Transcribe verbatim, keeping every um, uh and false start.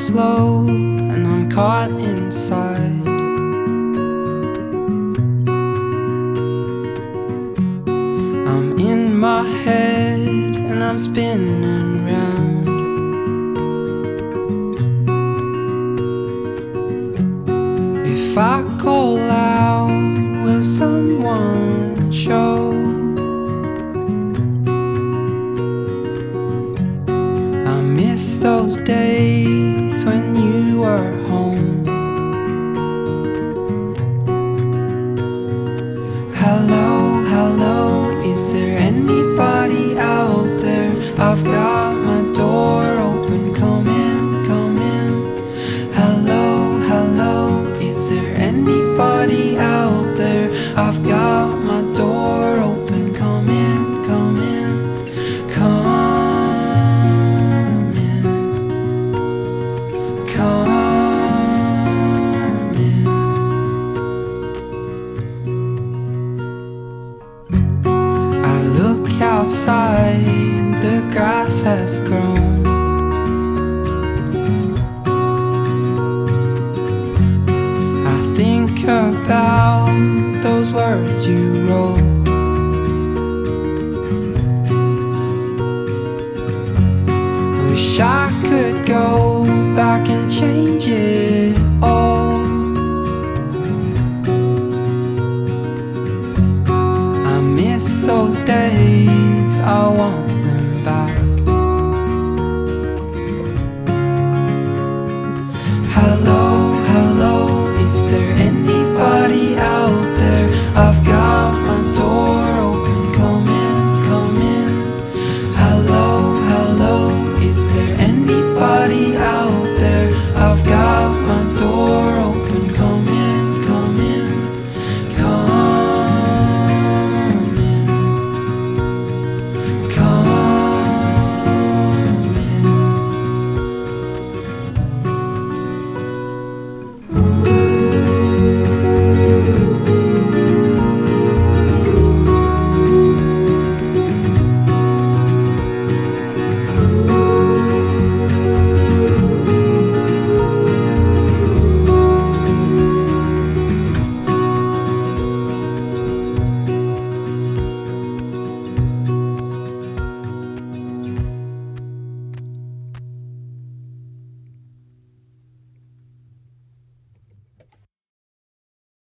slow and I'm caught inside. I'm in my head and I'm spinning round. If I call out, will someone show? I miss those days when you were home. Hello, hello, is there anybody out there? I've got my door open, come in, come in. Hello, hello, is there anybody out there? I've got my door open, come in, come in, come in, come in. I look outside, the grass has grown. I think about those words you wrote. Wish I could go back and change it all. I miss those days, I want